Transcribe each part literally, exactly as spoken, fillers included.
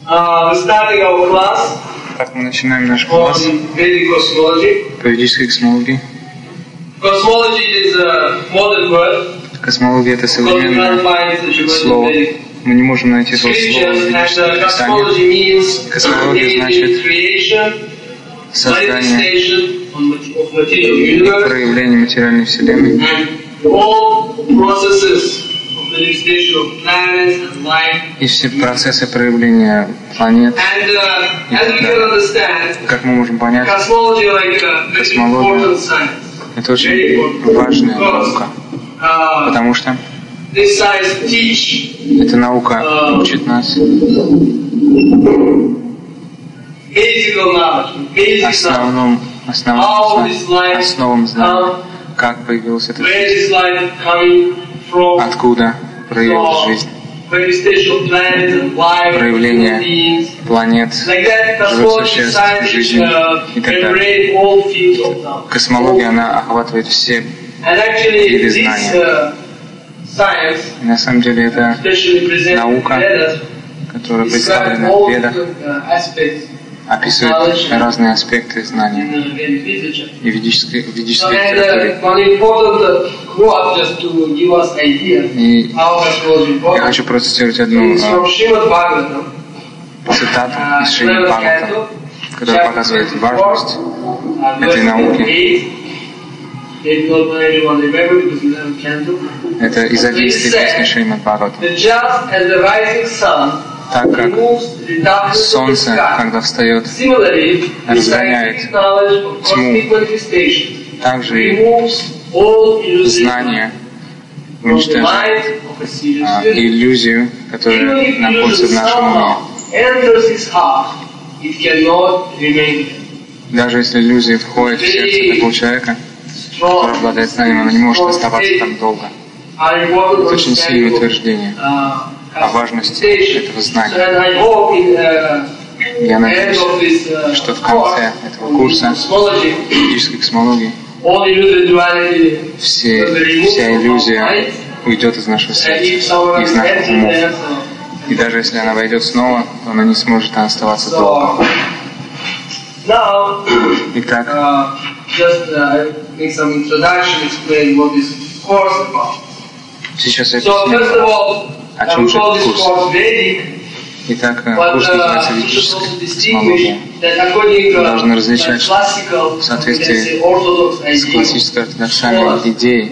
Uh, we're starting our class. Так, мы начинаем наш класс по ведической космологии. Cosmology is a modern word. Космология — это современное слово. Мы не можем найти этого слова в ведическом писании. Космология значит создание и проявление материальной вселенной. И все процессы проявления планет. И как мы можем понять, космология — это очень важная наука, потому что эта наука учит нас основным, основным, основам знания, как появилась эта жизнь, откуда проявилась жизнь, проявление планет, живых существ, жизни и так далее. Космология, она охватывает все виды знания. И на самом деле это наука, которая представлена в Ведах, описывает разные аспекты знания и ведической, ведической литературе. И я хочу процитировать одну цитату из Шримад Бхагаватам, которая показывает важность этой науки. Это из одиннадцатой песни Шримад Бхагаватам. Так как солнце, когда встает, разгоняет тьму, также и знание уничтожает а, иллюзию, которая находится в нашем уме. Даже если иллюзия входит в сердце такого человека, который обладает знанием, она не может оставаться там долго. Это очень сильное утверждение о важности этого знания. Я надеюсь, что в конце этого курса ведической космологии все, вся иллюзия уйдет из нашего сердца, из наших умов. И даже если она войдет снова, то она не сможет оставаться долго. Итак, сейчас я объясню, о чем же этот курс. Итак, курс называется ведическая космология. Мы должны различать в соответствии с классической ортодоксальной идеей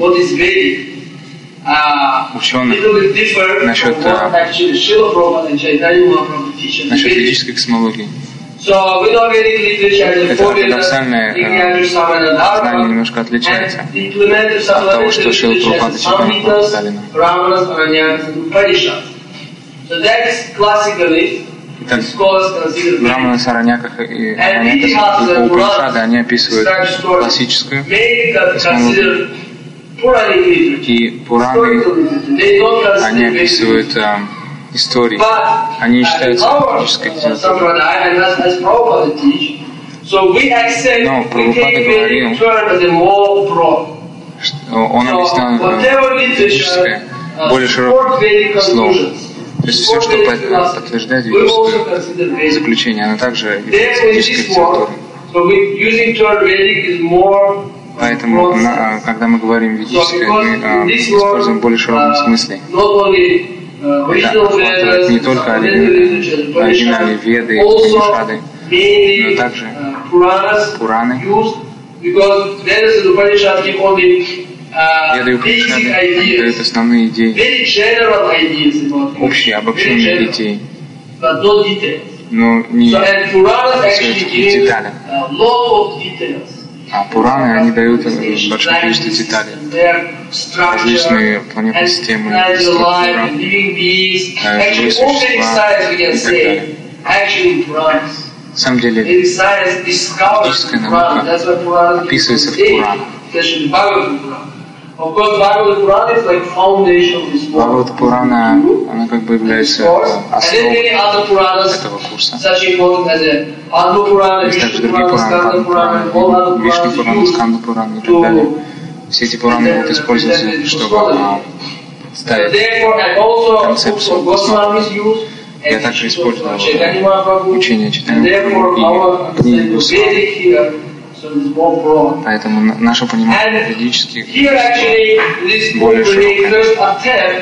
ученых насчет, насчет ведической космологии. Это ортодоксальное э, знание немножко отличается от того, что Шрила Прабхупада Чайтанья Прабхупада. Итак, Брамана, Сараньяках и Араньяках и Упанишады, они описывают классическую космологию. И Пураны, они описывают э, истории. Они не считаются ведической литературой. Но Прабхупада говорил, что он объяснял ведическое более широкое слово. То есть все, что подтверждает ведическое заключение, оно также является ведической литературой. Поэтому, на, когда мы говорим ведическое, мы а, используем в более широком смысле. Это охватывает не только оригинальные Веды и Упанишады, но также Пураны. Веды и Упанишады дают основные идеи, общие, обобщенные идеи, но не в деталях. А Пураны, они дают большое количество деталей. Различные планетные системы, структура, живые существа и так далее. На самом деле, ведическая наука описывается в Пуранах. Бхагавата Пурана, она как бы является основой этого курса. Есть также другие Пураны, Падма Пурана, Вишну Пурана, Сканда Пурана и так далее. Все эти Пураны будут использоваться, чтобы ставить концепцию космологии. Я также использовал учение Чайтаньи Махапрабху и книги Госвами. Поэтому наше понимание ведических более широкое.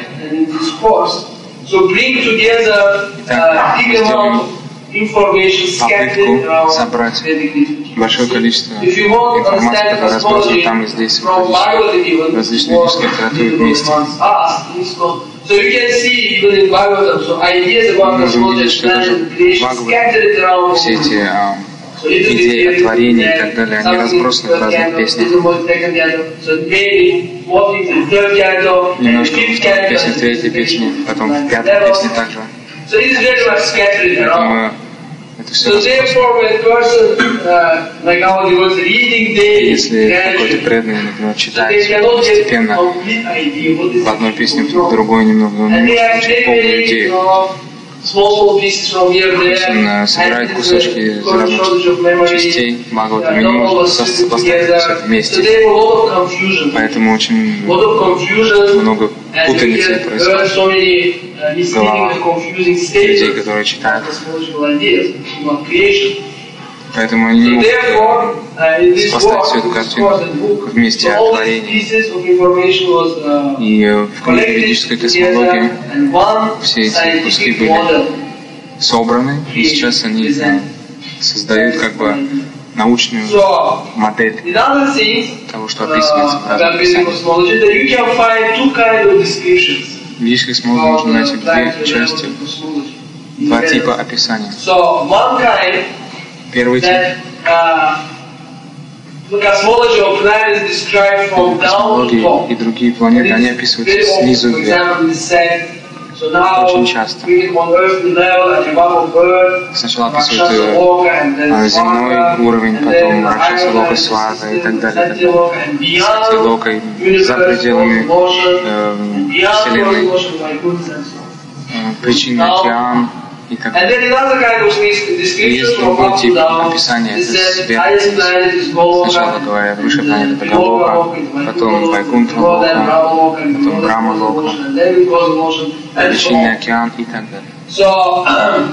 Итак, мы сделаем попытку собрать большое количество информации, которая разбросана там и здесь, в различной ведической литературе вместе. Мы можем видеть, что даже Бхагават, все эти а, идеи о творении и так далее, они разбросаны в разных песнях. Немножко в второй песне, в третьей песне, потом в пятой песне также. Поэтому это все если какой-то преданный, например, читает постепенно в одной песне, в другой немного, он не может получить полную идею. Он собирает кусочки из разных частей Бхагавата, и не может поставить все это вместе. Поэтому очень много путаницы происходит в головах людей, которые читают. Поэтому они не могут поставить всю эту картину вместе о творении. И в книге ведической космологии все эти куски были собраны, и сейчас они создают как бы научную модель того, что описывается в разных писаниях. В ведической космологии можно найти две части, два типа описания. Первый тип космологии и другие планеты, они описываются снизу вверх. Очень часто. Сначала описывают э, земной уровень, потом Ракшаса Лока, Сварга и так далее. Сати Лока, за пределами э, Вселенной, э, причинный океан и так далее. И есть другой тип описания, это сверхъестественное. Сначала говорят, выше планета Галока, потом Вайкунтха Лока, потом Брахма Лока, причинный океан и так далее.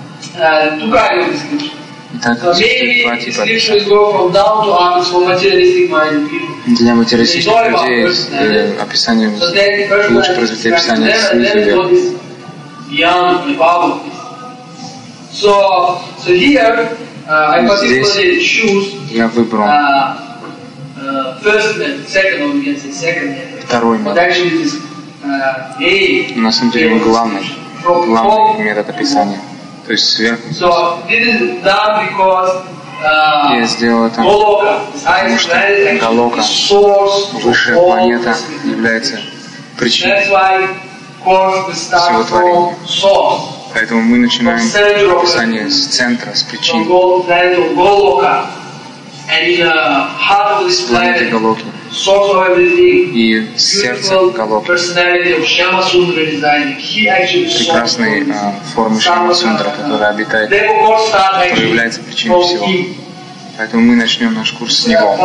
Итак, существует два типа описания. Для материалистических людей э, описание, лучше развитие описания снизу вверх. So, so here, uh, I particularly choose я выбрал uh, uh, first method, second, or we can say second method. Второй метод. But actually it is uh, A. На самом деле он главный, главный метод описания. То есть сверху. So this is done because uh, я сделал это, Goloka, потому что Галока, высшая планета, является причиной всего творения. Поэтому мы начинаем описание с центра, с причин, с планеты Галоки и с сердца Галоки. Прекрасной э, формы Шьяма Сундра, которая обитает, которая является причиной всего. Поэтому мы начнем наш курс с него.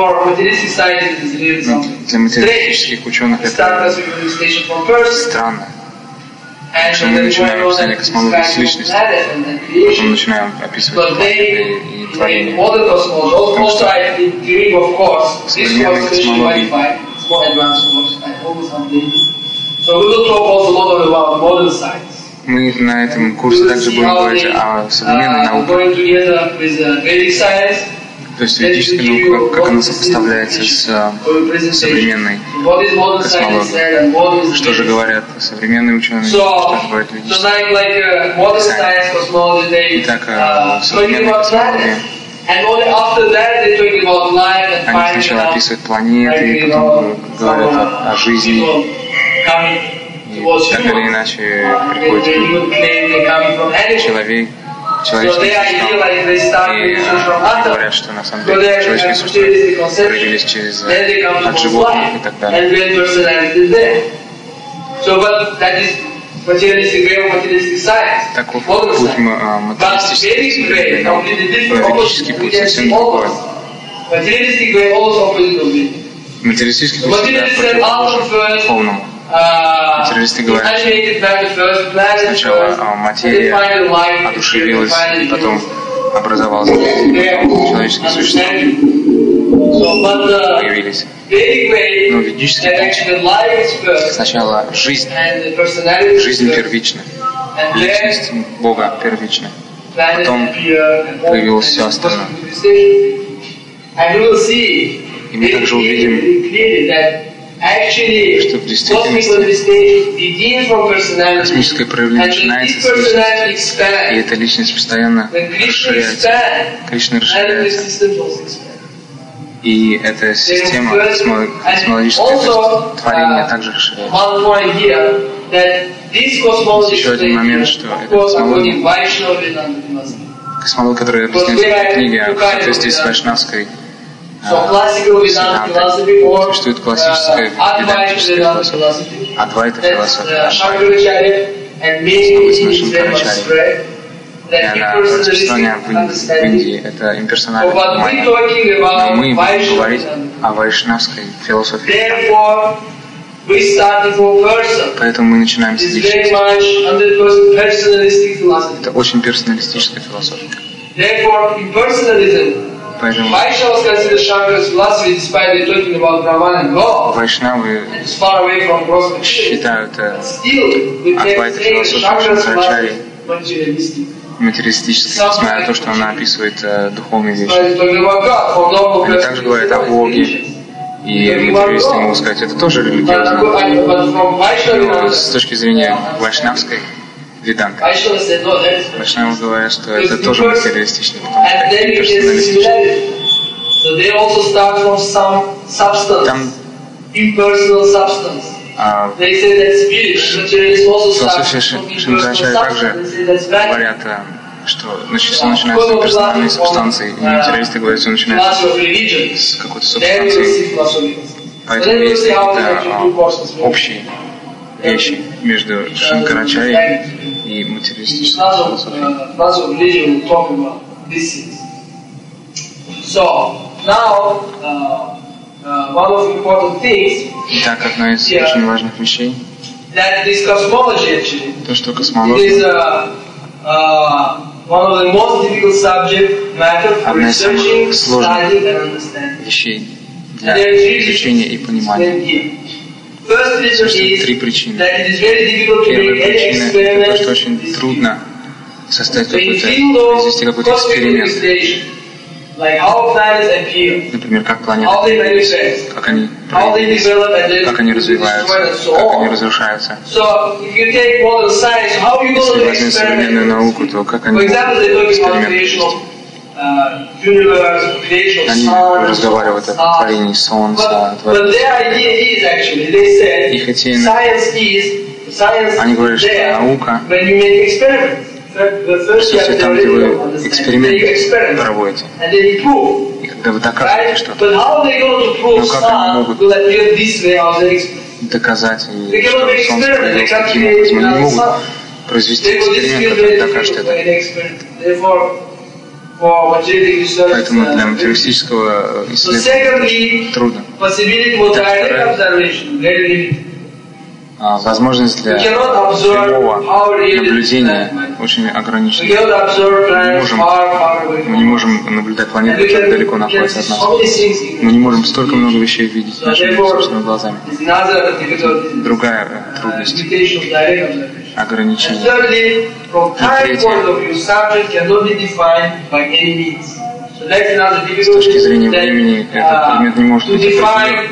Но для материалистических ученых это странно. Потому что мы начинаем описание космологии с личности, потом начинаем описывать планеты и творение. Потому что в современной космологии мы на этом курсе также будем говорить о современной науке. То есть ведическая наука, как она сопоставляется с современной космологией. Что же говорят современные ученые, что же говорят ведические писания. Итак, современная космология, они сначала описывают планеты, и потом говорят о, о жизни. И так или иначе приходит человек, человеческие существа. И говорят, что на самом деле человеческие существа родились через от животных и так далее. Таков путь материалистической науки. Но ведический путь совсем другой. Материалистический путь всегда противоположен духовному. Материалисты говорят, что сначала материя одушевилась, и потом образовалась человеческие существа, появились. Но ведический путь сначала жизнь, жизнь первична, личность Бога первична, потом появилось все остальное. И мы также увидим, что в действительности космическое проявление начинается с личности, и эта личность постоянно расширяется, Кришна расширяется. И эта система космологическое творение также расширяется. Есть еще один момент, что это космология, космология, которая объясняется в этой книге, в соответствии с вайшнавской Ведантой. Существует классическая ведантическая философия, адвайта философия, основывается на Шанкарачарье. И она распространена в Индии, это имперсональное понимание. Но мы будем говорить о вайшнавской философии. Поэтому мы начинаем с личности. Это очень персоналистическая философия. Поэтому вайшнавы считают адвайта философию Шанкарачарьи материалистической, несмотря на то, что она описывает духовные вещи. Они также говорят о Боге. И материалисты могут сказать, это тоже религиозно. Но с точки зрения вайшнавской веданты, вайшнавы говорят, что это тоже материалистично, потому что это имперсоналистично. Там а, философия Шанкарачарьи также говорят, что все начинается с имперсональной субстанции, и материалисты говорят, что начинается с какой-то субстанции. Поэтому есть какие-то общие вещи между Шанкарачарьей и материалистической философией. Итак, одна из очень важных вещей, то, что космология одна из самых сложных вещей для изучения и понимания. Существует три причины. Первая причина – это то, что очень трудно составить какой-то, произвести какой-то эксперимент. Например, как планеты появились, как они проявились, как они развиваются, как они разрушаются. Если возьмем современную науку, то как они эксперимент провести? Они разговаривают о творении Солнца, о творении. Их идея, они говорят, что наука присутствует там, где вы эксперимент проводите. И когда вы доказываете что-то. Но как они могут доказать, и что Солнце проявилось таким образом? Они не могут произвести эксперимент, который докажет это. Поэтому для материалистического исследования трудно. А, возможность для прямого наблюдения очень ограничена. Мы не можем, мы не можем наблюдать планету, которая далеко находится от нас. Мы не можем столько много вещей видеть нашими собственными глазами. Другая трудность. Ограничение. И третье. С точки зрения времени этот предмет не может быть определен.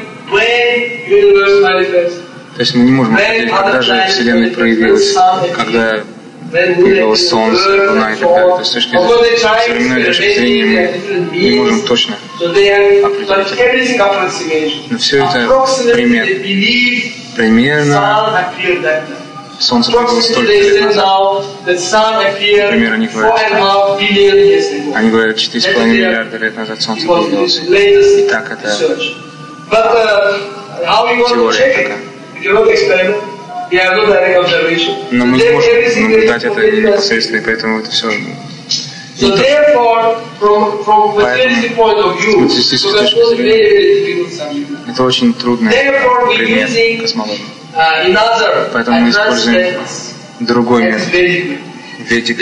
То есть мы не можем определить, когда же Вселенная проявилась, когда появилось Солнце, Луна и так далее. То есть с точки зрения, современной точки зрения мы не можем точно определить это. Но все это пример. Примерно Солнце появилось столько лет назад. Например, они говорят, что они говорят, четыре с половиной миллиарда лет назад Солнце появилось. И так это теория такая. Но мы не можем наблюдать это непосредственно, и поэтому это все не то. Поэтому, с материалистической точки зрения, это очень трудный предмет космологии. Поэтому мы используем другой метод. Ведик.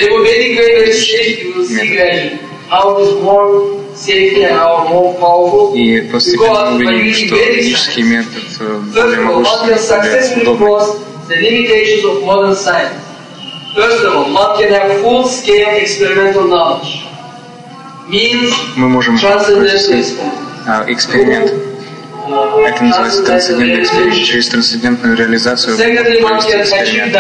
И постепенно мы увидим, что ведический метод более могущественный, более удобный. Мы можем провести эксперимент. Это называется трансцендентный эксперимент. Через трансцендентную реализацию провести эксперимент.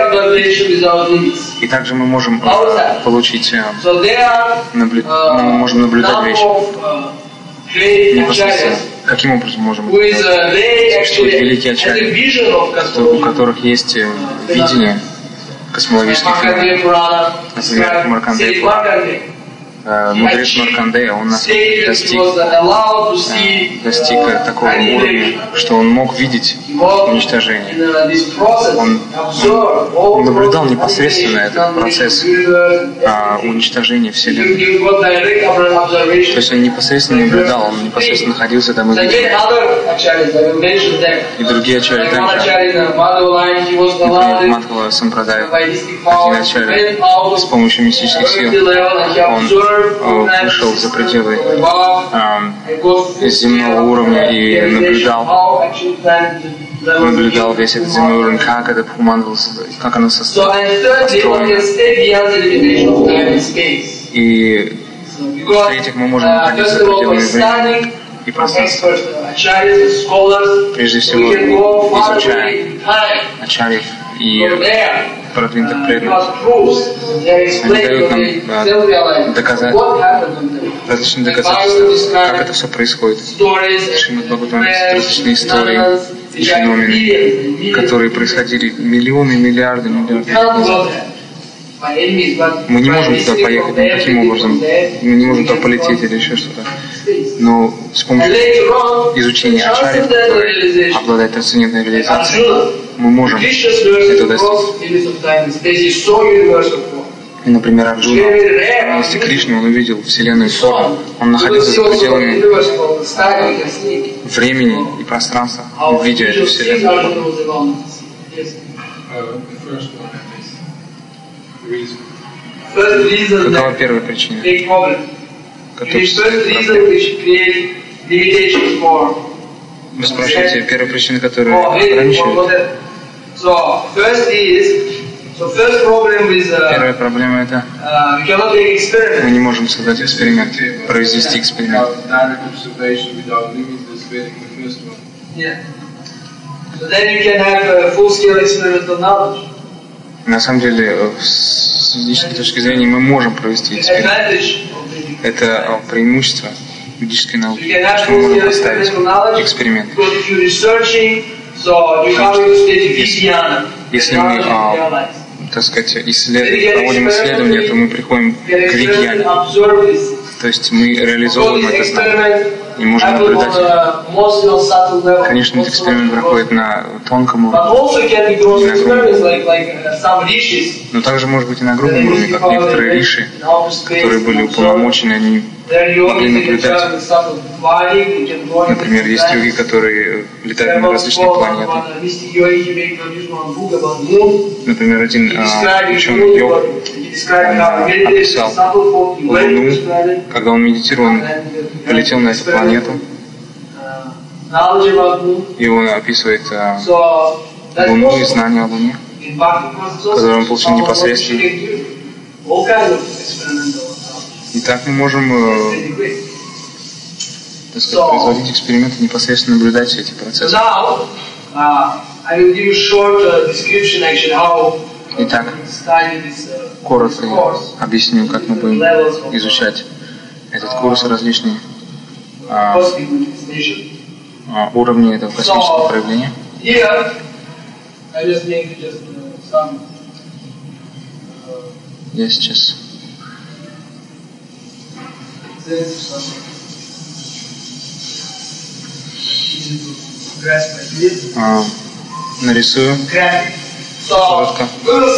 И также мы можем получить, наблю... мы можем наблюдать вещи. Непосредственно. Каким образом можем это делать? Существуют великие ачарьи, у которых есть видение космологических феноменов. Например, Маркандея Пурана. Мудрец Маркандея, он достиг, достиг такого уровня, что он мог видеть уничтожение. Он, он наблюдал непосредственно этот процесс а, уничтожения Вселенной. То есть он непосредственно наблюдал, он непосредственно находился там и видел. И другие ачарьи также. Например, Мадхава Сампрадая, один ачарья, с помощью мистических сил, он вышел за пределы э, земного уровня и наблюдал, наблюдал весь этот земной уровень, как это как оно построено. И в-третьих, мы можем находиться за пределами времени и пространства. Прежде всего, изучая ачарьев и продвинутых преданных. Они дают нам доказать, различные доказательства, как это все происходит. Шримад Бхагаватам есть различные истории и феномены, которые происходили миллионы, миллиарды, миллиарды лет назад. Мы не можем туда поехать никаким образом, мы не можем туда полететь или еще что-то. Но с помощью изучения ачарьев, которые обладают трансцендентной реализацией, мы можем это достичь. Например, Арджуна, вместе Кришны, он увидел Вселенную форму. Он находился за пределами времени и пространства, видя эту Вселенную. Какова первая причина, которая создает проблему? Вы спрашиваете, первая причина, которая ограничивает? Первая проблема это мы не можем создать эксперимент, произвести эксперимент. На самом деле, с ведической точки зрения, мы можем провести эксперимент. Это преимущество ведической науки, что мы можем поставить эксперимент. Если мы, а, так сказать, исслед... проводим исследования, то мы приходим к вигьяне. То есть мы реализовываем это знание и можем наблюдать. Конечно, этот эксперимент проходит на тонком уровне, и на грубом уровне. Но также может быть и на грубом уровне, как некоторые риши, которые были уполномочены, они могли наблюдать. Например, есть йоги, которые летают на различные планеты. Например, один а, ученый йог, он описал Луну, когда он медитировал, он полетел на эту планету, и он описывает а, Луну и знания о Луне, которые он получил непосредственно. И так мы можем, э, так сказать, производить эксперименты, непосредственно наблюдать все эти процессы. Итак, коротко я объясню, как мы будем изучать этот курс, различные а, а, уровни этого космического проявления. Я сейчас а, нарисую коротко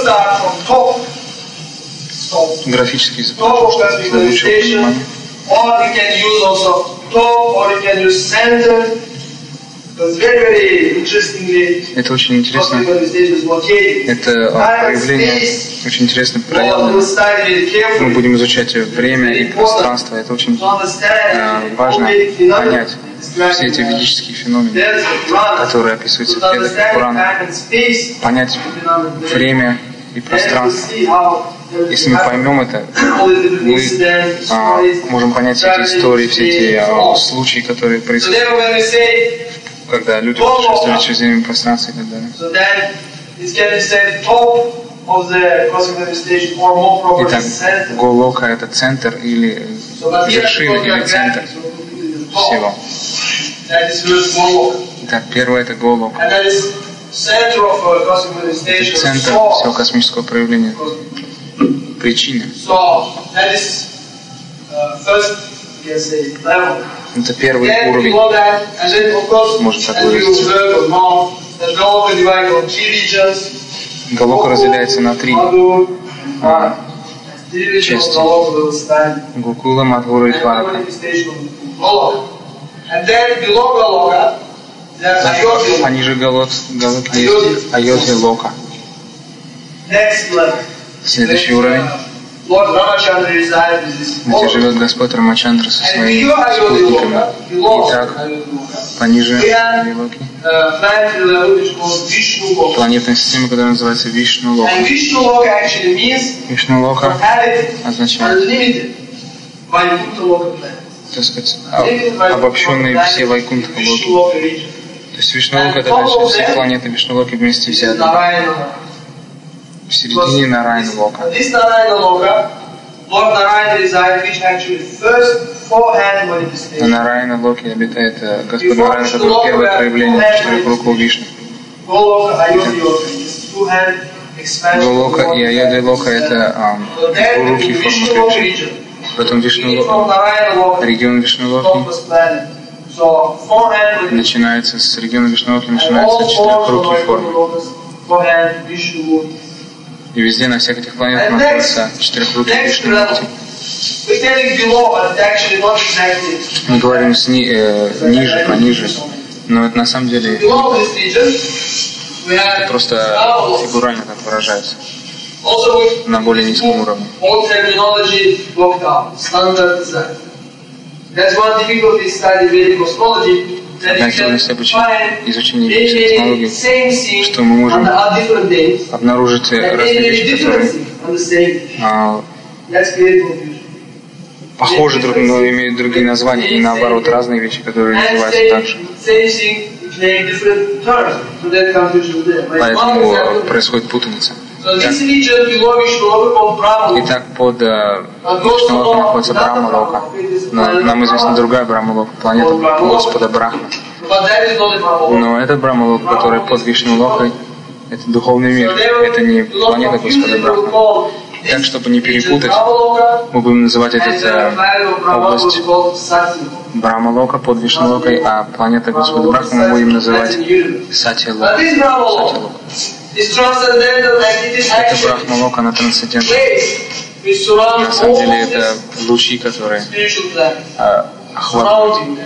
графический изображение для лучшего понимания. Это очень интересно. Это проявление, очень интересно проявлено. Мы будем изучать время и пространство. Это очень э, важно понять все эти ведические феномены, которые описываются в Ведах и Пуранах. Понять время и пространство. Если мы поймем это, мы а, можем понять все эти истории, все эти а, случаи, которые происходят, когда люди путешествуют через время и пространство и так далее. Итак, Голока — это центр или вершина, или центр всего. Итак, первое — это Голока. Это центр всего космического проявления. Причина. Это первый уровень. Может так выразиться. Голока разделяется на три а, части. Гокула, Мадхура и Дварака. Пониже Голоки есть Айодхья Лока. Следующий уровень, где живет Господь Рамачандра со своими спутниками. Итак, пониже Локи, планетная система, которая называется Вишну Лока. Вишну Лока означает, так сказать, обобщенные все Вайкунтха Локи. То есть Вишну Лока — это значит все планеты Вишну Локи вместе взяты. В середине Нарайна Лока. На Нарайна Локе обитает Господь Нарайна, который первое проявление четырехрукого Вишну. Голока и Айодхья Лока — это руки формы Кришны. Потом Вишну Лока, регион Вишну Локи начинается с региона Вишну Локи, начинается четырехрукие формы. И везде, на всех этих планетах, находятся четырехрукие Вишну Мурти. Мы говорим сни, э, ниже, пониже, но это на самом деле это просто фигурально так выражается, на более низком уровне. Одна из трудностей изучения ведической космологии, что мы можем обнаружить разные вещи, которые а, похожи друг на друга, но имеют другие названия, и наоборот, разные вещи, которые называются так же. Поэтому происходит путаница. Итак, под Вишну Локом находится Брахма Лока. Но нам известна другая Брахма Лока, планета Господа Брахмы. Но эта Брахма Лока, которая под Вишну Локой, это духовный мир, это не планета Господа Брахмы. Так, чтобы не перепутать, мы будем называть эту область Брахма Лока под Вишну Локой, а планета Господа Брахмы мы будем называть Сатья Лока. Это Брахма Лока, она трансцендентна. На самом деле это лучи, которые а, охватывают.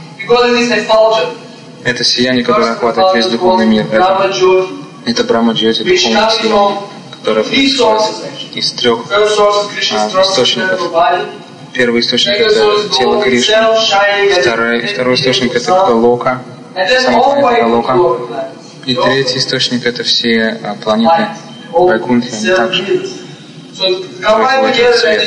Это сияние, которое охватывает весь духовный мир. Это, это Брахма Джьоти, духовное сияние, которое происходит из трех а, источников. Первый источник — это тело Кришны. Второй, второй источник — это Голока, сама планета Голока. И третий источник — это все а, планеты Вайкунтхи, они также производят свет.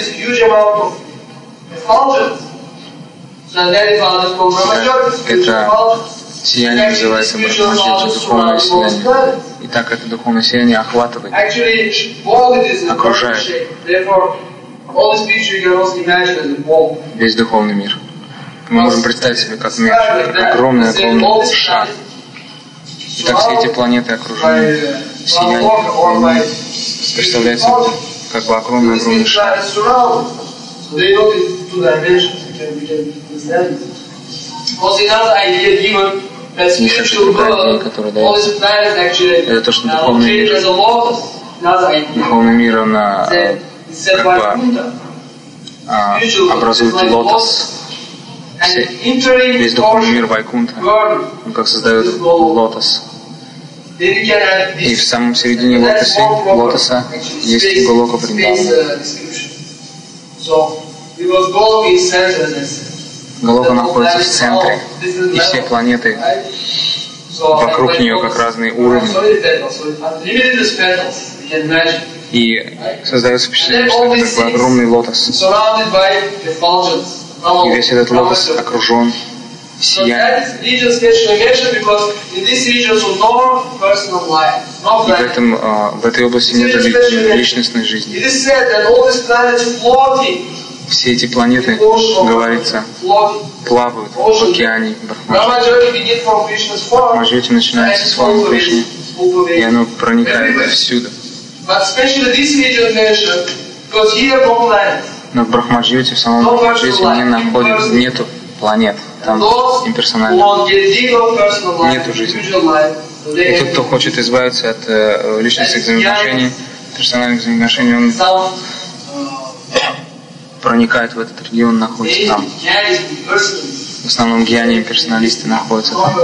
Это сияние называется Брахмаджьоти, духовное сияние. И так это духовное сияние охватывает, окружает весь духовный мир. Мы можем представить себе как мяч, как огромный-огромный шар. Итак, все эти планеты окружены сиянием, они представляют собой как бы огромный-огромный шар. Есть также другая идея, которая дается. Это то, что духовный мир, духовный мир, он как бы а, образует лотос. все, весь духовный мир Вайкунтха, он как создает лотос. И в самом середине лотоса, лотоса есть Голока Вриндавана. Голока находится в центре, и все планеты вокруг нее как разные уровни. И создается впечатление, что это как бы огромный лотос. И весь этот лотос окружен сиянием. И в, этом, в этой области нет личностной жизни. Все эти планеты, говорится, плавают в океане Брахмаджьоти. Брахмаджьоти начинается с формы Кришны, и оно проникает всюду. Но в Брахмаджьоти, в самом Брахмаджьоти не находится, нету планет, там имперсонально нету жизни. И тот, кто хочет избавиться от э, личностных взаимоотношений, персональных взаимоотношений, он проникает в этот регион, находится там. В основном гьяни и персоналисты находятся там.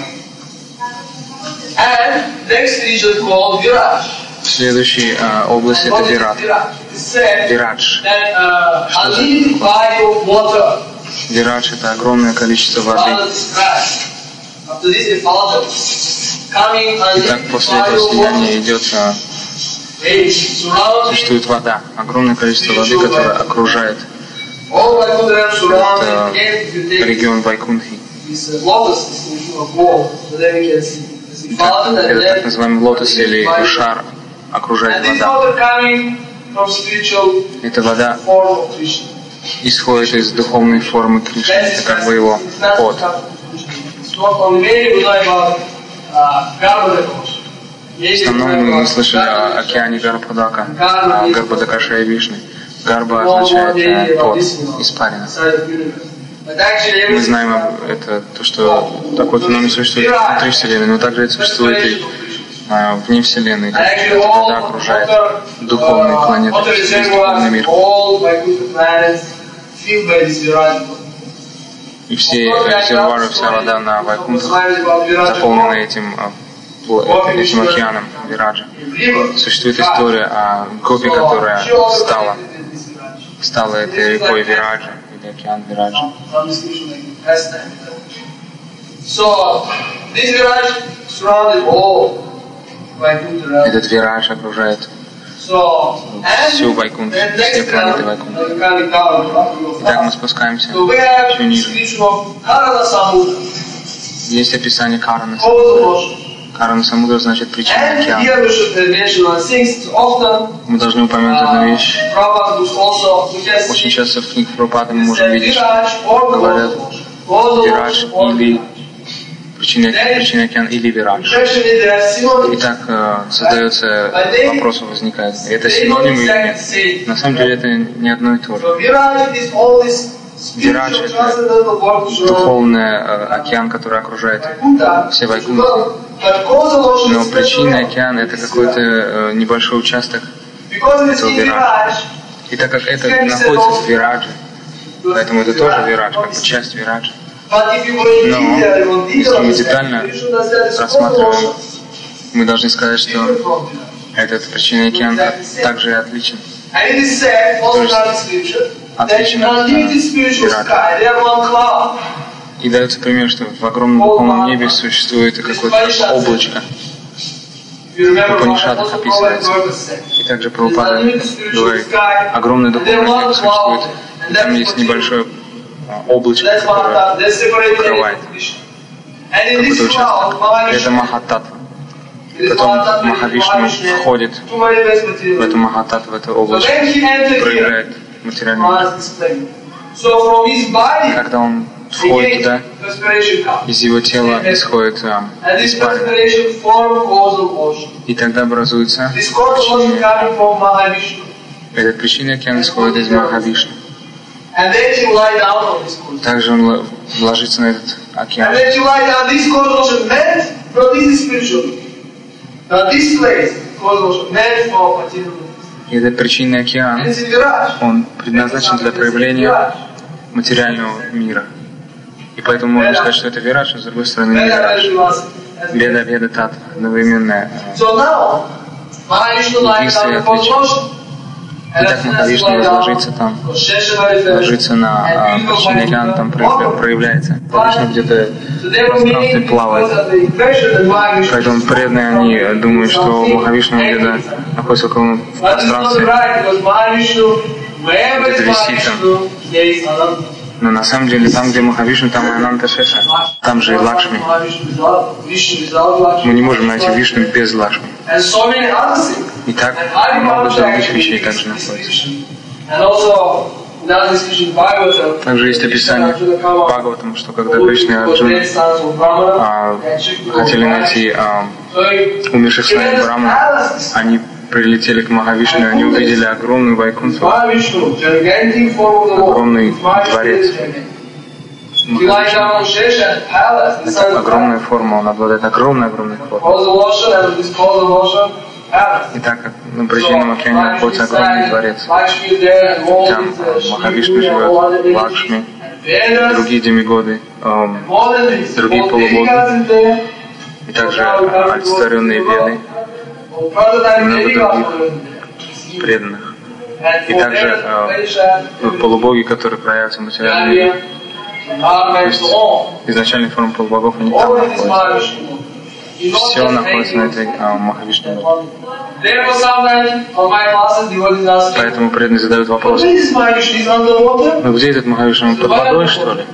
Следующая э, область — это Вират. Вирадж. Что это? Вирадж — это огромное количество воды. Итак, после этого сияния идет, э, существует вода, огромное количество воды, которая окружает этот, э, регион Вайкунтхи. Итак, это так называемый лотос или шар окружает вода. Эта вода исходит из духовной формы Кришны, это как бы его пот. В основном мы слышали о океане Гарбхадака, о Гарбхадакаше и Вишны. Гарба означает пот, испарина. Мы знаем это, то, что такой феномен существует внутри Вселенной, но также это существует и а, вне Вселенной. Эта вода окружает духовные планеты, весь духовный мир. И все резервуары, вся вода на Вайкунтхах заполнена этим, этим океаном Вираджа. Существует история о гопи, которая стала, стала этой рекой Вираджа, или океан Вираджа. Этот Вирадж окружает всю Вайкунтху, все планеты Вайкунтхи. Итак, мы спускаемся чуть ниже. Есть описание Карана Самудра. Карана Самудра значит причина океана. Мы должны упомянуть одну вещь. Очень часто в книгах Прабхупады мы можем видеть, что говорят Вирадж или причина, причина океана или Вирадж. Итак, создается вопрос, возникает, это синонимы или нет? На самом деле это не одно и то же. Вирадж — это духовный океан, который окружает все Вайкунтхи. Но причинный океан — это какой-то небольшой участок этого Вираджа. И так как это находится в Вирадже, поэтому это тоже Вирадж, как бы часть Вираджа. Но если мы детально рассматриваем, мы должны сказать, что этот причинный океан также отличен. То есть отличен от Вираджа. И дается пример, что в огромном духовном небе существует какое-то облачко. В Упанишадах описывается. И также Прабхупада говорит, огромное духовное небо существует, и там есть небольшое облачко, которое покрывает какой-то участок. Это Махататва. Потом Махавишну входит в эту Махататву, в это облачко, проявляет материальный мир. Когда он входит туда, из его тела исходит испарина. И тогда образуется причинный океан. Этот причинный океан исходит из Махавишну. Также он ложится на этот океан. И этот причинный океан, он предназначен для проявления материального мира. И поэтому можно сказать, что это Вирадж, но с другой стороны не Вирадж. Веда, Веда, Тат, одновременная. Единство и отличие. Итак, Махавишну ложится там, ложится на причине океана, там проявляется. Вишну где-то в пространстве плавает. Поэтому преданные, они думают, что Махавишну где-то находится в пространстве, где-то висит там. Но на самом деле там, где Махавишну, там и Ананта Шеша. Там же и Лакшми. Мы не можем найти Вишну без Лакшми. И так много других вещей также находится. Также есть описание в Бхагаватам, что когда Кришна и Арджуна а, хотели найти а, умерших с нами Брахман, они прилетели к Махавишну, и они увидели огромный Вайкунтху, огромный дворец. Это огромная форма, он обладает огромной-огромной формой. И так как на Бриджинном океане находится огромный дворец, там Махавишну живет, Лакшми, другие демигоды, эм, другие полубоги, и также олицетворенные Веды, и много других преданных. И также э, полубоги, которые проявляются в материальном мире. То есть изначальная форма полубогов, они там находятся. Все находится на этой а, Махавишну. Поэтому преданные задают вопрос: ну где этот Махавишну? Под водой, что ли?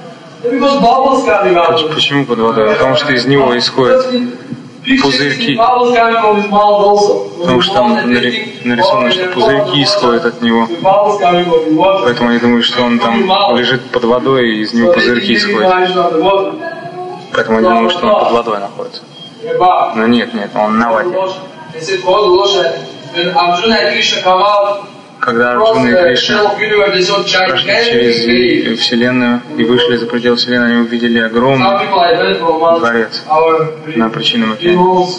Почему под водой? Потому что из него исходят пузырьки. Потому что там нарисовано, что пузырьки исходят от него. Поэтому они думают, что он там лежит под водой, и из него пузырьки исходят. Поэтому они думают, что он под водой находится. Но нет, нет, он на воде. Когда Арджуна и Кришна прошли через Вселенную и вышли за пределы Вселенной, они увидели огромный дворец на Причинном океане.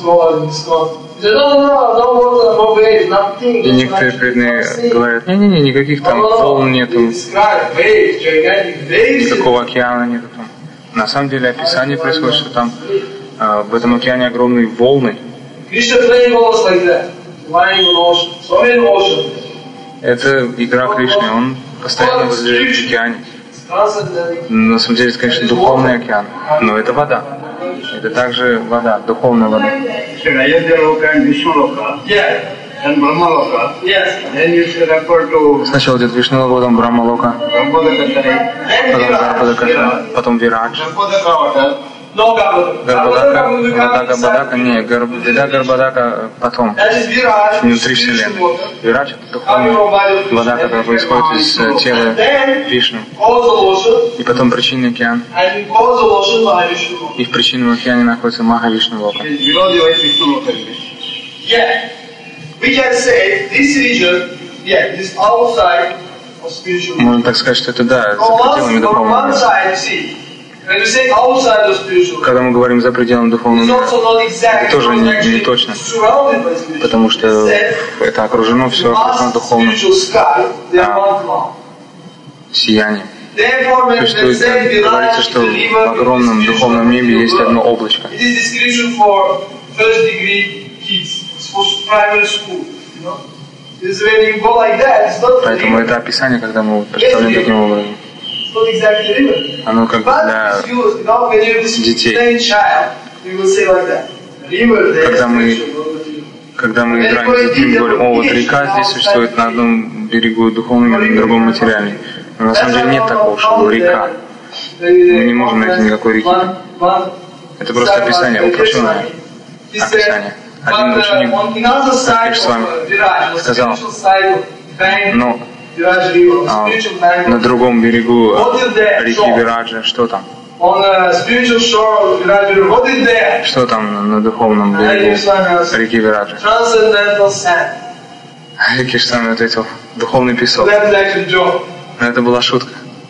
И некоторые преданные говорят: не-не-не, никаких там волн нету, никакого океана нету там. На самом деле описание происходит, что там Uh, в этом океане огромные волны. Это игра Кришны, он постоянно возлежит в океане. На самом деле это, конечно, духовный океан, но это вода. Это также вода, духовная вода. Сначала идет Вишну, потом Брахма-лока, потом Гарбхадaka, потом Вирадж. Гарбхадака, Вадака, Бадака, не, Веда Гарбхадака потом, внутри Вселенной. Вирадж — это духовная вода, которая происходит из тела Вишну. И потом Причинный океан. И в Причинном океане находится Махавишну-лока. Можно так сказать, что это да, за пределами духовного мира. Когда мы говорим за пределами духовного мира, это тоже не, не точно, потому что это окружено все окружено духовным а, сиянием. Существует, говорится, что в огромном духовном небе есть одно облачко. Поэтому это описание, когда мы представляем таким образом. Оно как для детей. Когда мы, когда мы играем с детьми, мы говорим: о, вот река здесь существует на одном берегу духовный, на другом материальный. Но на самом деле нет такого, что река. Мы не можем найти никакой реки. Это просто описание, упрощенное описание. Один ученик, как с вами, сказал: но а, на другом берегу реки Вираджа, что там? Что там на духовном берегу реки Вираджа? Кришна ответил: духовный песок. Но это была шутка.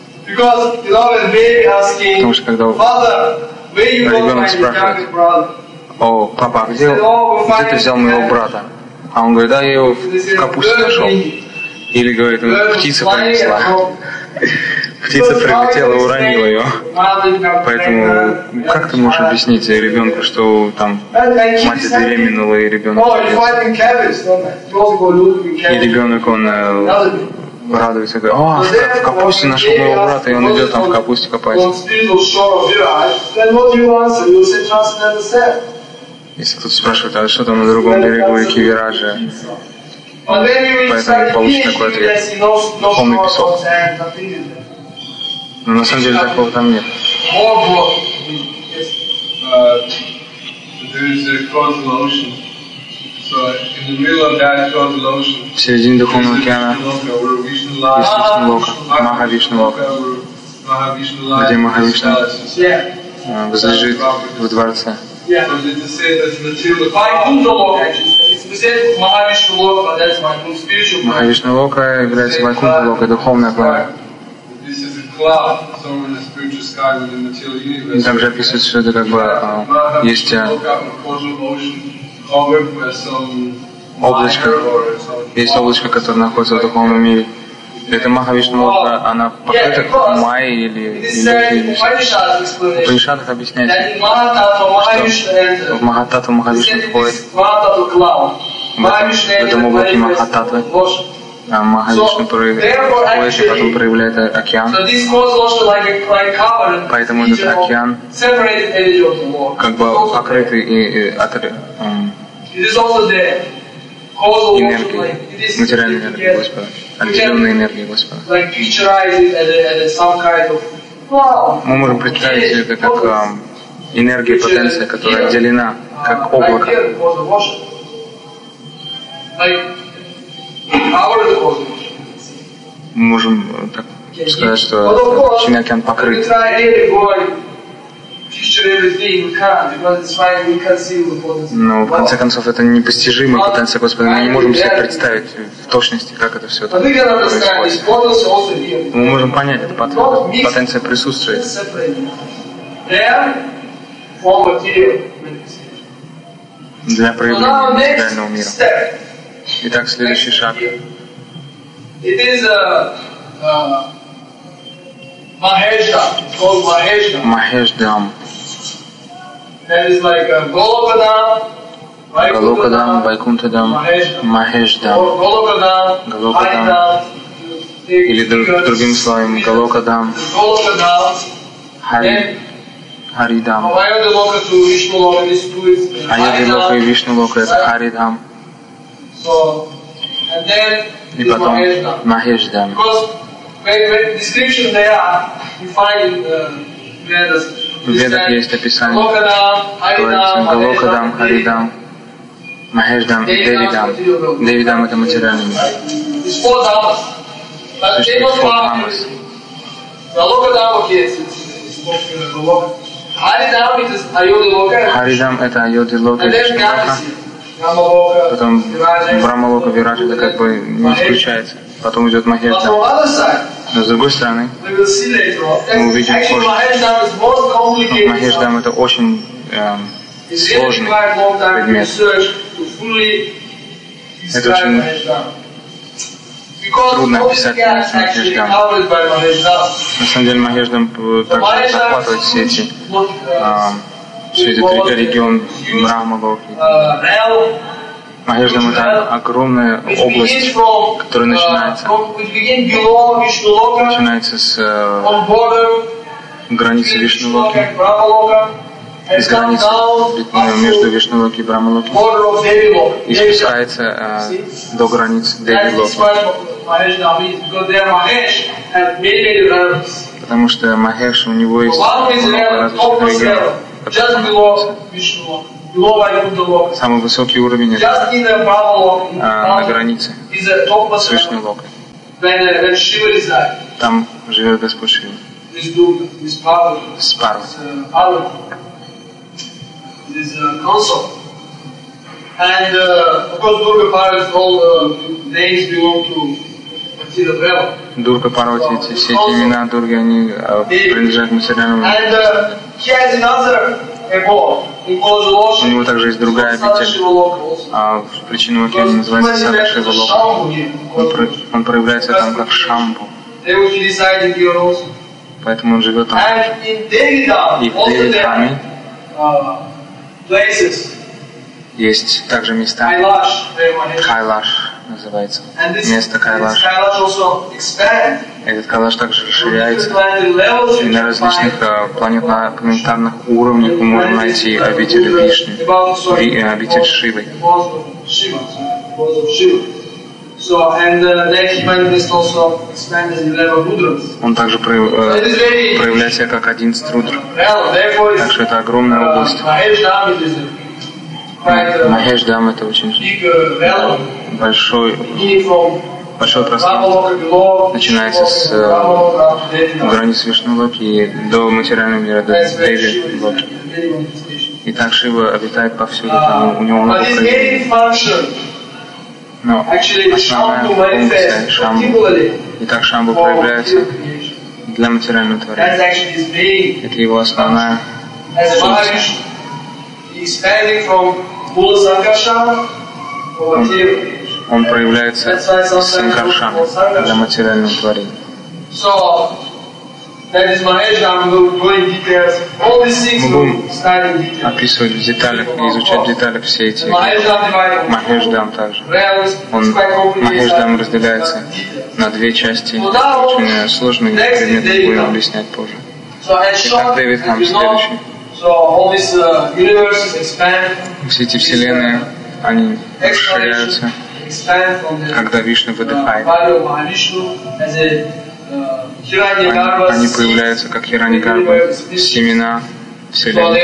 Потому что когда ребенок спрашивает: о, папа, где, где ты взял моего брата? А он говорит: да, я его в капусте нашел. Или говорит: птица принесла. птица прилетела и уронила ее. Поэтому как ты можешь объяснить ребенку, что там мать забеременела и ребенок и ребенок он радуется, говорит, о, в капусте нашел моего брата, и он идет там в капусте копать. Если кто-то спрашивает, а что там на другом берегу реки Виража, поэтому получит такой ответ. Полный песок. Но на самом деле такого там нет. В середине Духовного океана есть Вишну-лока, Маха-Вишну-лока, где Маха-Вишну возлежит в дворце. Маха-Вишну-лока является Вайкунтха-лока, духовная планета. И также описывается, что это как бы а, есть а, облачко, есть облачко, которое находится в духовном мире. Это Маха-Вишну-лока, она покрыта как майей или иллюзией. В Упанишадах объясняется, что в Махататтву Маха-Вишну входит в этом облаке Махататтвы. А Маха-Вишну входит и потом проявляет океан. Поэтому этот океан как бы покрытый и, и от, um, энергией, материальной энергией Господа, отделенной энергией Господа. Мы можем представить это как um, энергия, потенция, которая отделена, как облако. Мы можем так сказать, что Черный океан покрыт. Но в конце концов это непостижимая потенция Господа. Мы не можем себе представить в точности, как это все происходит. Мы можем понять, эта потенция присутствует. Для проявления материального мира. Итак, следующий шаг. Махешдам. Галокадам, Вайкунтадам, Махешдам. Галокадам. Или другими словами, Галокадам, Хари, Харидам. Айоди-лока и Вишну-лока — это Харидам. И потом Махешдам. В Ведах есть описание, говорится Галокадам, Харидам, Махешдам и Девидам. Девидам — это материальный мир. Существует фор-дамас. Харидам — это Айоди-лока и Вишну-лока. Потом Брахма-лока, Вираджа, это как бы не исключается. Потом идет Махешдам. Но с другой стороны, мы увидим позже, что Махешдам — это очень э, сложный предмет. Это очень трудно описать Махешдам. На самом деле Махешдам также захватывает все эти э, все этот регион Брахма-локи. Махешдам — это огромная область, которая начинается, начинается с э, границы Вишну-локи, с границы между Вишну-локи и Брахма-локи, и спускается э, до границ Деви-локи. Потому что Махеш, у него есть много различных регионов, которые находятся. Самый высокий уровень — это а, на границе с Вишну-локой. Там живет Господь Шива с Парвати. Дурга Парвати, эти, все эти имена Дурги, они принадлежат материальному миру. У него также есть другая обитель, а в причинном океане называется Сада Шива-лока. Он, про, он проявляется там как Шамбу. Поэтому он живет там. И в Девидхаме есть также места. Кайлаш называется. Место Кайлаш. Этот Кайлаш также расширяется. И на различных uh, планетарных уровнях мы можем найти обитель Вишну и обитель Шивы. Он также проявляет себя как один Рудра. Так что это огромная область. Махеш-дам — это очень большой, большое пространство. Начинается с э, границ Вишну-локи и до материального мира, до Деви-локи. И так Шива обитает повсюду, там у него много проявлений. Но основная функция Шамбу, и так Шамбу проявляется для материального творения. Это его основная функция. Он, он проявляется с санкаршами для материального творения. Мы будем описывать в деталях и изучать в деталях все эти Махеш-дам также. Он, Махеш-дам разделяется на две части, очень сложные предметы, будем объяснять позже. Итак, Девидхам следующий. Все эти вселенные, они расширяются, когда Вишну выдыхает. Они, они появляются как Хираньягарба, семена вселенной.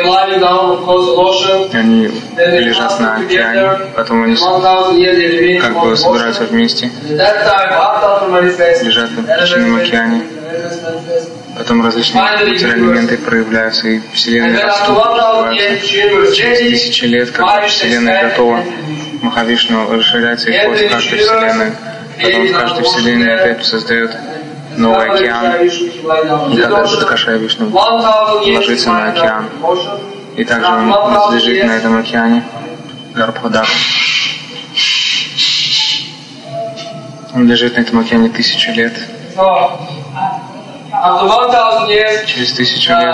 Они лежат на океане, потом они как бы собираются вместе, лежат в песчаном океане. Потом различные материальные элементы проявляются, и Вселенная растут, развивается. Через тысячи лет, когда Вселенная готова, Махавишну расширяется и входит в каждую Вселенную. Потом в каждой Вселенной опять создает новый океан. И когда Джатакашая Вишну ложится на океан, и также он лежит на этом океане, Гарбхадар. Он лежит на этом океане тысячу лет. Через тысячу лет,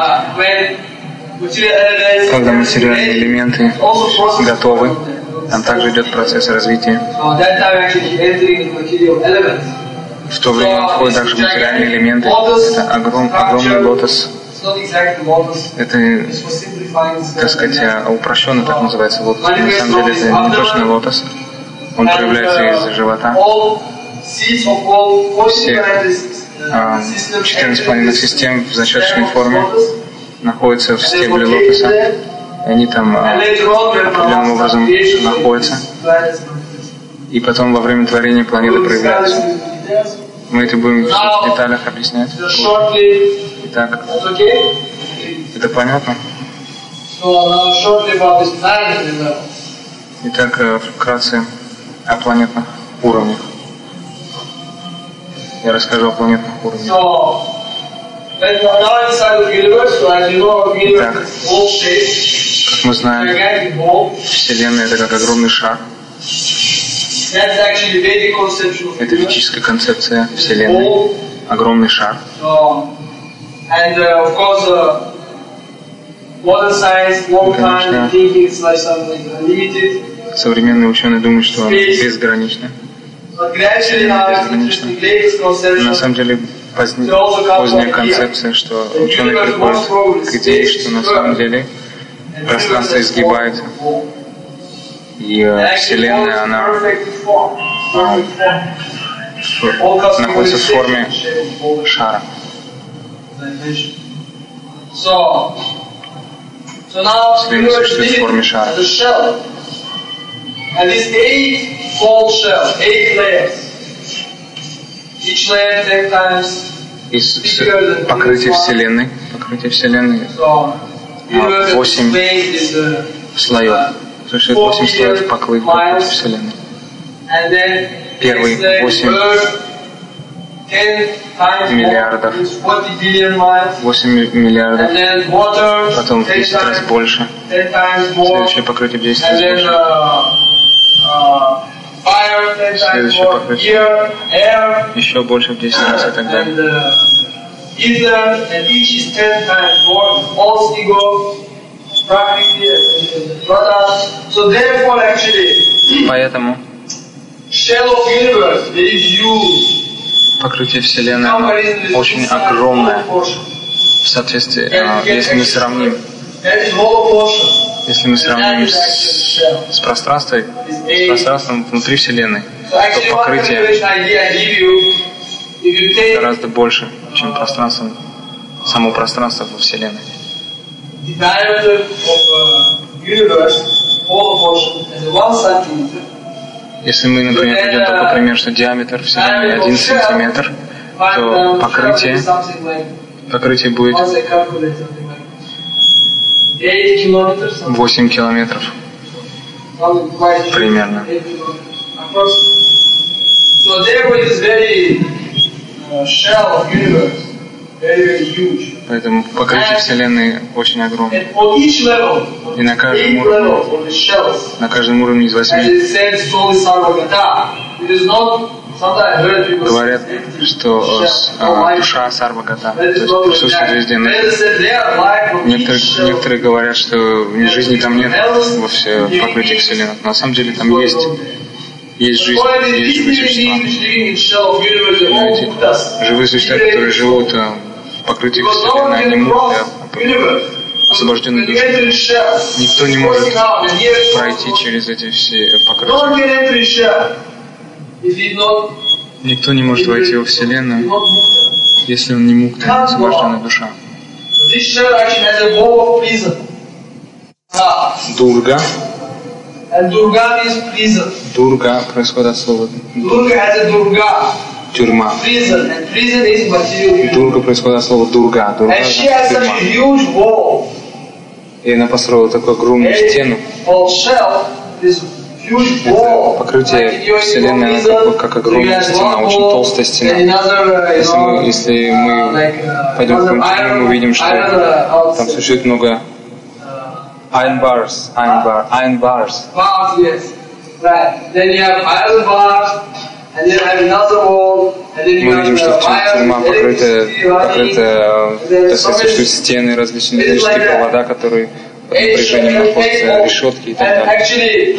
когда материальные элементы готовы, там также идет процесс развития. В то время он входит также в материальные элементы. Это огром, огромный лотос. Это, так сказать, упрощенно так называется лотос. Но на самом деле это не точно лотос. Он проявляется из живота. Все четырнадцать планетных систем в зачаточной форме находятся в стебле лотоса. И они там определенным образом находятся. И потом во время творения планеты проявляются. Мы это будем в деталях объяснять. Итак, это понятно? Итак, вкратце о планетных уровнях. Я расскажу о планетных уровнях. Итак, как мы знаем, Вселенная — это как огромный шар. Это ведическая концепция Вселенной. Огромный шар. Конечно, современные ученые думают, что он безграничный. Вселенная безгранична. На самом деле, позднее, поздняя концепция, что ученые приходят к идее, что на самом деле пространство изгибается. И э, Вселенная, она э, находится в форме шара. Вселенная существует в форме шара. И покрытие Вселенной, покрытие Вселенной восемь слоев. Существует восемь слоев покрытия Вселенной. Первый восемь миллиардов, восемь миллиардов, потом в десять раз больше, следующее покрытие в десять раз больше, Следующее покрытие еще больше в десять раз и так далее. Поэтому покрытие Вселенной оно очень огромное. В соответствии, если мы сравним, если мы сравним с, с пространством, с пространством внутри Вселенной, то покрытие гораздо больше, чем пространство, само пространство во Вселенной. Если мы, например, пойдем такой пример, что диаметр Вселенной один сантиметр, то покрытие, покрытие будет восемь километров примерно. Поэтому покрытие Вселенной очень огромное. И на каждом уровне, на каждом уровне из восьми говорят, что а, душа Сарвагата, то есть присутствует везде. Некоторые, некоторые говорят, что жизни там нет во все покрытии Вселенной. Но на самом деле там есть. Есть жизнь, есть живые существа. Но эти живые существа, которые живут в покрытии Вселенной, они мукты, освобожденные души. Никто не может пройти через эти все покрытия. Никто не может войти во Вселенную, если он не мукта, не освобожденная душа. Дурга. Дурга происходит от слова тюрьма. Дурга происходит от слова дурга. Дурга это тюрьма. И она построила такую огромную стену. Это покрытие Вселенной, такое, как огромная стена, очень толстая стена. Если мы, если мы пойдем в какую-нибудь тюрьму, мы увидим, что там существует много iron bars, iron bar, iron bars. Мы видим, что тюрьма покрыта, покрыта, так сказать, существуют стены, различные электрические провода, которые под напряжением находятся, решетки и так далее.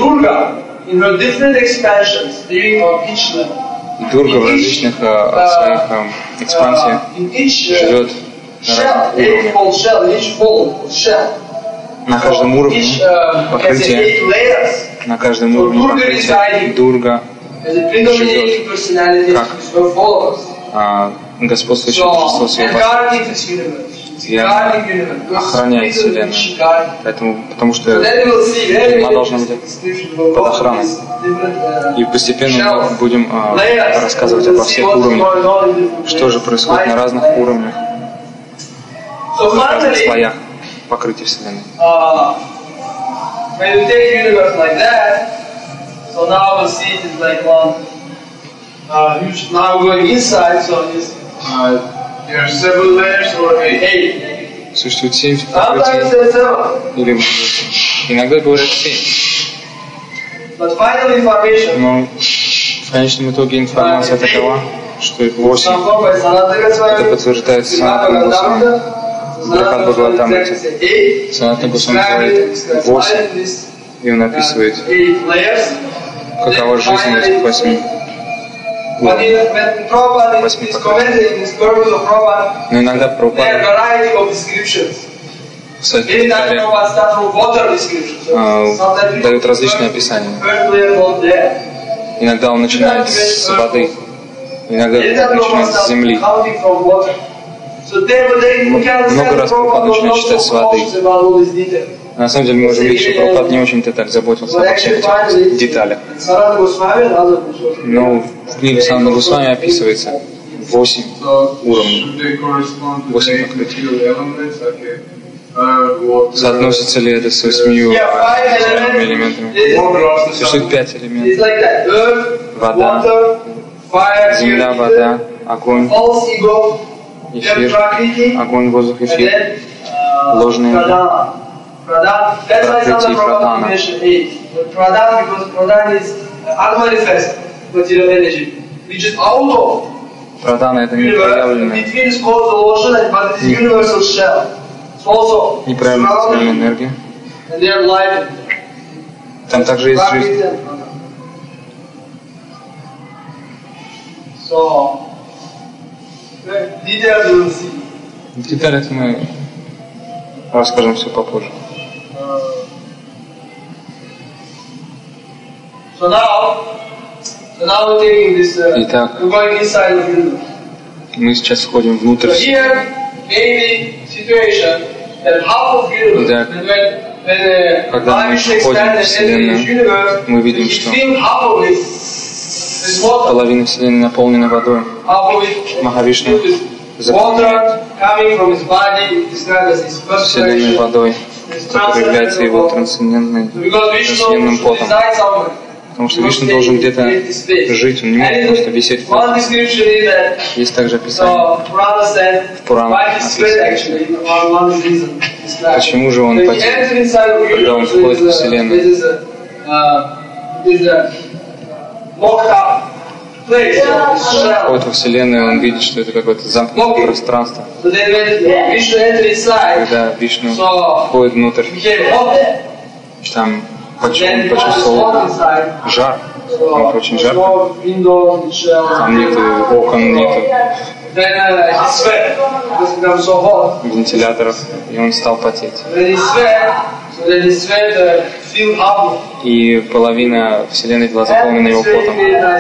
И Дурга в различных а, своих а, экспансиях живет на разных уровнях. На каждом уровне покрытия, на каждом уровне покрытия Дурга живет как а, господствующее божество своего последователя. И она охраняет Вселенную. Поэтому, потому что она должна быть под охраной. И постепенно мы будем а, рассказывать обо всех уровнях, что же происходит на разных уровнях, на разных слоях покрытия Вселенной. Существует семь покрытий, или восемь. Иногда говорят семь. Но в конечном итоге информация такова, что их восемь. Это подтверждается Санатана Госвами. Брахат Бхагаватамрите. Санатана Госвами говорит восемь, и он описывает, какова жизнь этих восьми. Восьми покрытий. Но иногда Прабхупада в своих комментариях э, дает различные описания. Иногда он начинает с воды, иногда начинает с земли. Много раз Прабхупада начинает читать с воды. На самом деле мы можем видеть, что Прабхупада не очень-то так заботился обо всех этих деталях. Но в книге Санатана Госвами описывается восемь уровней, восемь покрытий. Соотносится ли это с восьмью элементами? Существует пять элементов. Вода, земля, вода, огонь, эфир, огонь, воздух, эфир, ложный прокрытие прадана. unmanifest material energy, which is out of Прадана — это непроявленная, неправильная материальная энергия. Там также есть жизнь. В деталях мы расскажем все попозже. Итак, мы сейчас входим внутрь Вселенной. Итак, когда мы входим в Вселенную, мы видим, что половина Вселенной наполнена водой. Махавишну заполняет Вселенную водой, которая является его трансцендентной, трансцендентным потом. Потому что Вишну должен где-то жить, он не может просто висеть в воздухе. Есть также описание в Пуранах, почему же он потеет, когда он входит в Вселенную. Входит во Вселенную, он видит, что это какое-то замкнутое пространство. Когда Вишну входит внутрь, там он почувствовал жар, там очень жарко, там нету окон, нету вентиляторов, и он стал потеть. И половина Вселенной была заполнена его потом.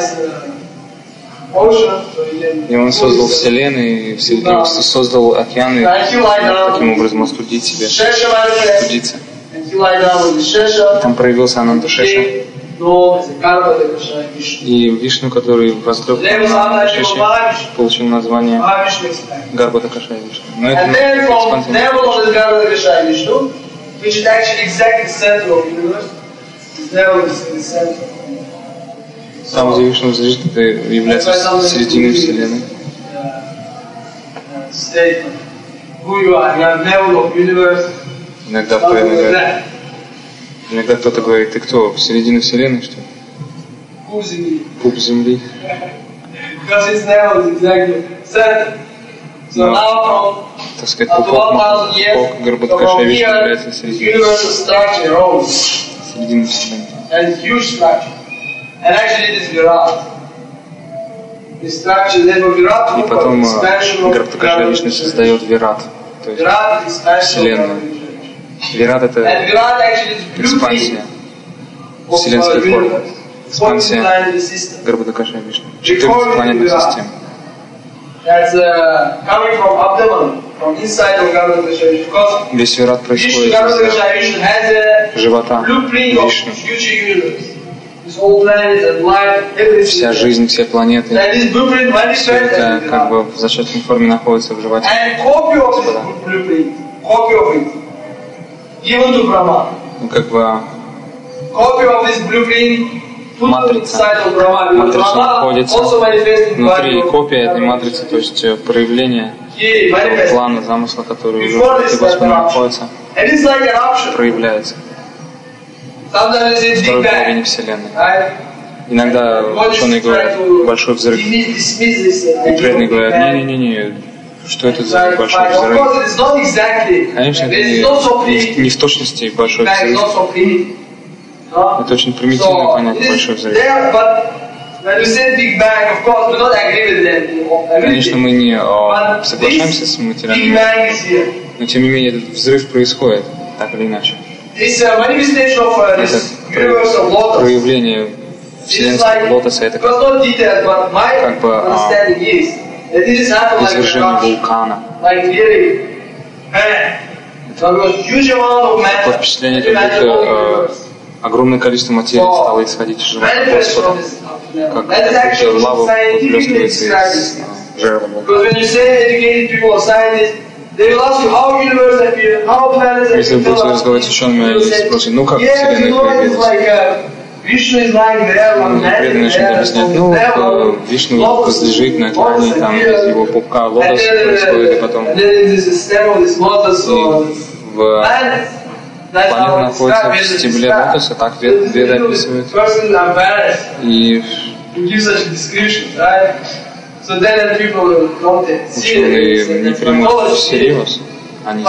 И он создал Вселенную, и создал океаны, таким образом остудить себя, остудиться. И там проявился Ананда Шеша. И Вишну, который возлег на Шеше, получил название Гарбата Кашая Вишну. Но это экспансия. Там, где Вишну лежит, это является серединой Вселенной. Иногда, иногда, иногда кто-то говорит: ты кто, в середине Вселенной, что ли? Пуп Земли. Так сказать, пупок Гарбата Кашая Вишну является серединой Вселенной. И потом Гарбата Кашая Вишну создает Вират, то есть Вселенную. Вират — это экспансия вселенской формы, экспансия Гарбата Кашая Вишну, четырнадцать планетных систем. Весь Вират происходит из живота Вишну. Вся жизнь, все планеты, все это как бы в зачаточной форме находится в животе Господа. Ну, как бы матрица, матрица находится внутри, копия этой матрицы, то есть проявление плана, замысла, который уже внутри Господа находится, проявляется в второй половине Вселенной. Иногда ученые говорят большой взрыв, и преданные говорят: не-не-не, что это за большой взрыв? Конечно, это не, не в точности большой взрыв. Это очень примитивное понятие, большой взрыв. Конечно, мы не о, соглашаемся с материальным миром, но тем не менее этот взрыв происходит, так или иначе. Это проявление вселенского лотоса, это как, как бы а, извержение вулкана. Такое впечатление, как будто э, огромное количество материи стало исходить из живота Господа, как будто лава выплескивается из э, жерла вулкана. Если вы будете разговаривать с учеными, они спросят: ну как Вселенная появилась? Преданные начнут объяснять: ну, Вишну возлежит на экране, там из его пупка лотос происходит, и потом и в Планета находится в стебле лотоса, так Веды описывают. И ученые не примут всерьез. Они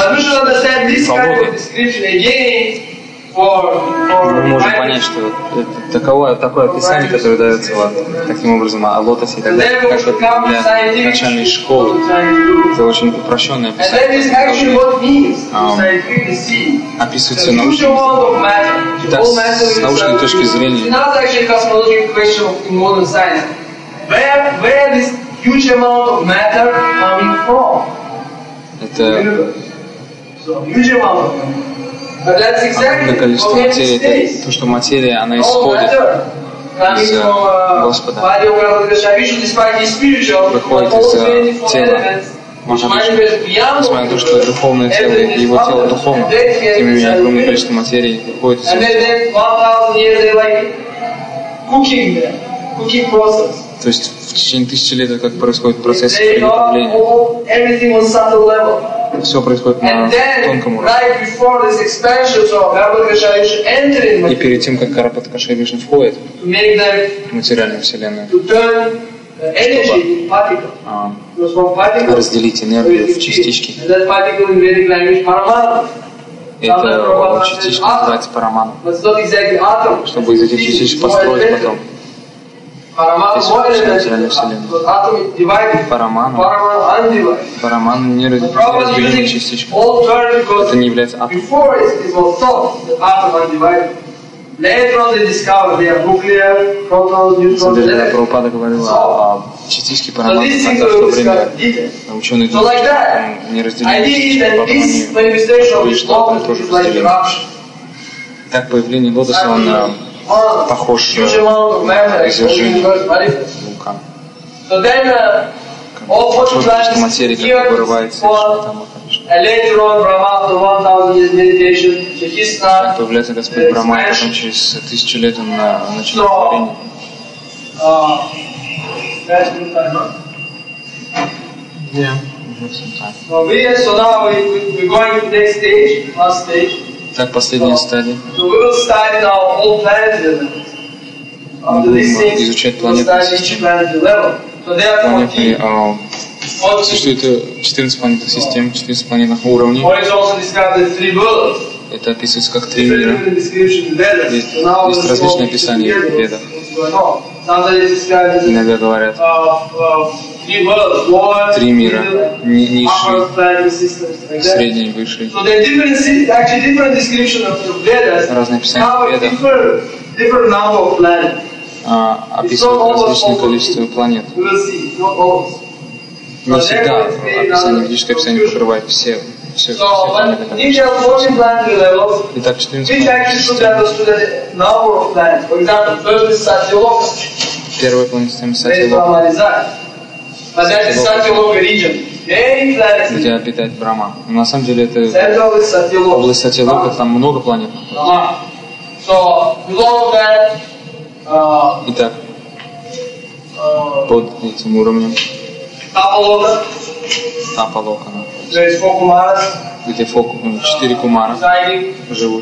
мы можем понять, что это таковое, такое описание, которое дается вот таким образом о лотосе и так далее, как вот для начальной школы. Это очень упрощенное описание. А, описывается научным языком. Так, с научной точки зрения. Это огромное количество материи, это то, что материя, она исходит из Господа, выходит из тела Махавишну. Несмотря на то, что духовное тело, его тело духовно, тем не менее огромное количество материи выходит из него. То есть в течение тысячи лет это как происходит процесс приготовления. Все происходит на тонком уровне. И перед тем, как Карапатакаша Вишну входит в материальную вселенную, чтобы а, разделить энергию в частички, эта частичка называется параману, чтобы из этих частичек построить потом материальную вселенную. Параману. Параману не разделенная частичка. Это не является атомом. На самом деле, когда Прабхупада говорил о частичке параману, тогда в то время ученые думали, что он не разделенная частичка, потом они говорили, что это тоже разделение. Так появление лотоса, он похож на извержение вулкана. Большое количество материи, как вырывается из так появляется Господь Брахма, потом через тысячу лет он начинает творение. Yeah, так, последняя стадия. Мы будем изучать планетные системы. Планетные, а, существует четырнадцать планетных систем, четырнадцать планетных уровней. Это описывается как три мира. Есть, есть различные описания в Ведах. Иногда говорят три мира, низший, средний, высший. Разные описания в Ведах а, описывают различное количество планет. Не всегда описание, ведическое описание покрывает все, все, все планеты. Итак, четырнадцать планет. Первая планета система Сатьялока, где обитает Брахма. Но на самом деле это область Сатьялока, там много планет. Итак, под этим уровнем Тапалока, где фоку, четыре кумара живут.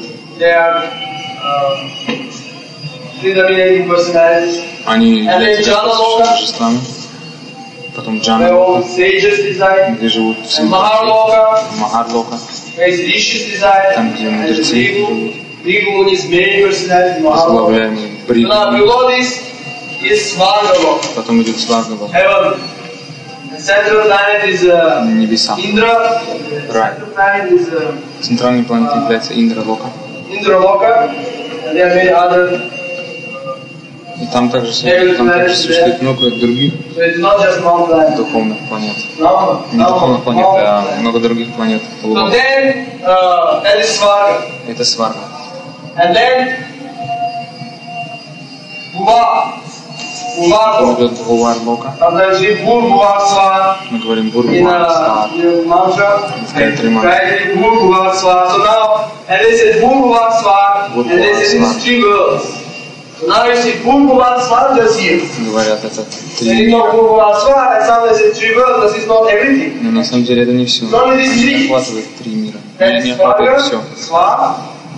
Они являются божествами. Потом Джана-лока, где живут все мудрецы. Махар-лока, там, где мудрецы живут. Возглавляемый Бригу. Потом идет Сваргалока. Небеса. Рай. Центральной планетой является Индра-лока. И там также, там также существует много других духовных планет. Не духовных планет, а много других планет. Это Сварга. Потом идет Бувар-лока. Мы говорим Бур-Бувар-Свар. Гайатри мантра. Бур-Бувар-Свар. Говорят, это три мира. Но на самом деле это не все. Они не охватывают три мира. Они не охватывают все.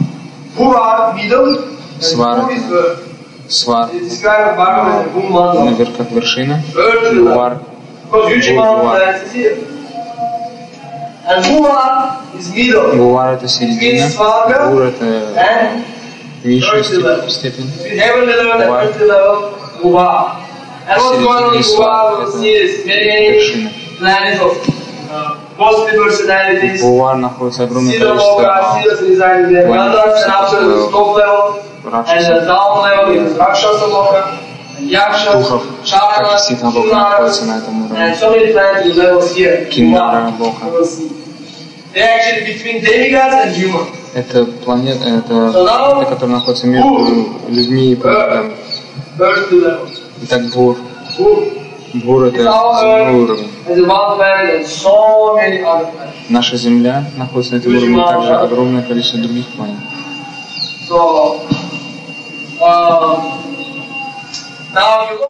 Bhuva, middle, Свар and Bhu is это earth. свар They describe Bhagavan as Bhuman. наверх как вершина, Earth to Бувар the because usually Bhuvar. lands is here. And Bhuva is middle. Бувар это середина, Бур это And низшая earth to the степ- степень, between heavenly level and Bhuvar. earthly level, Bhuva. And what's going on in Bhuva, we see is many, many вершина. planets of uh, positive personalities. В Бувар находится огромное Sila Loka, количество Silas residing there. Gandharvas and Apsaras is top level. And the down level is Rakshasa Loka. And Yaksha, духов, как и Ситха Лока находится на этом and уровне. so many planetary levels here. Киндара Лока. They're actually between demigods and humans. Это планета, это планета, которая находится между людьми и планетами. Earth to level. Итак, Бур. Who Бур это is our земной уровень. Earth is one planet and so many other planets. Наша Земля находится на этом уровне, также огромное количество других планет. So, um, now if you look